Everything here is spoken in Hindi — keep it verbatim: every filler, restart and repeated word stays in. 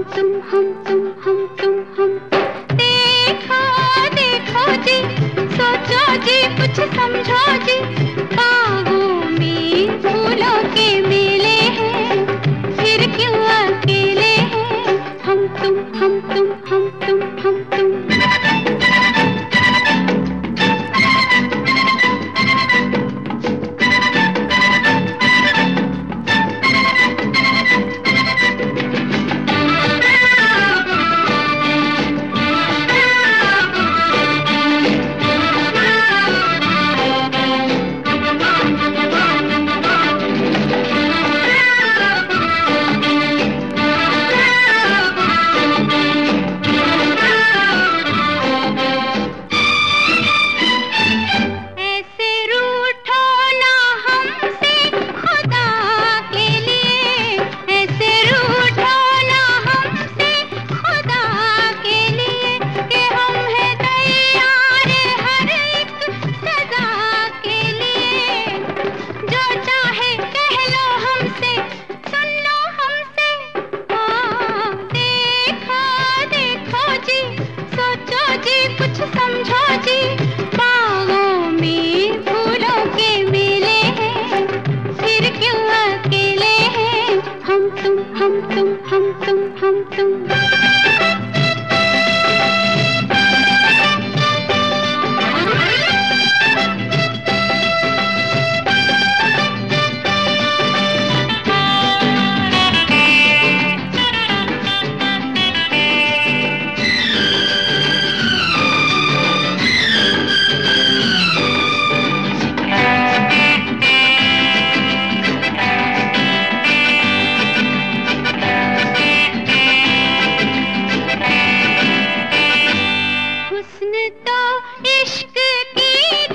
तुम हम तुम हम तुम हम तुम। देखो देखो जी, सोचो जी, कुछ समझो जी। बागों में फूलों के मेले हैं, फिर क्यों अकेले हैं हम तुम हम तुम हम तुम हम तुम। कुछ समझो जी, बागों में फूलों के मेले हैं, फिर क्यों अकेले हैं हम तुम हम तुम हम तुम हम तुम। हुस्न तो इश्क की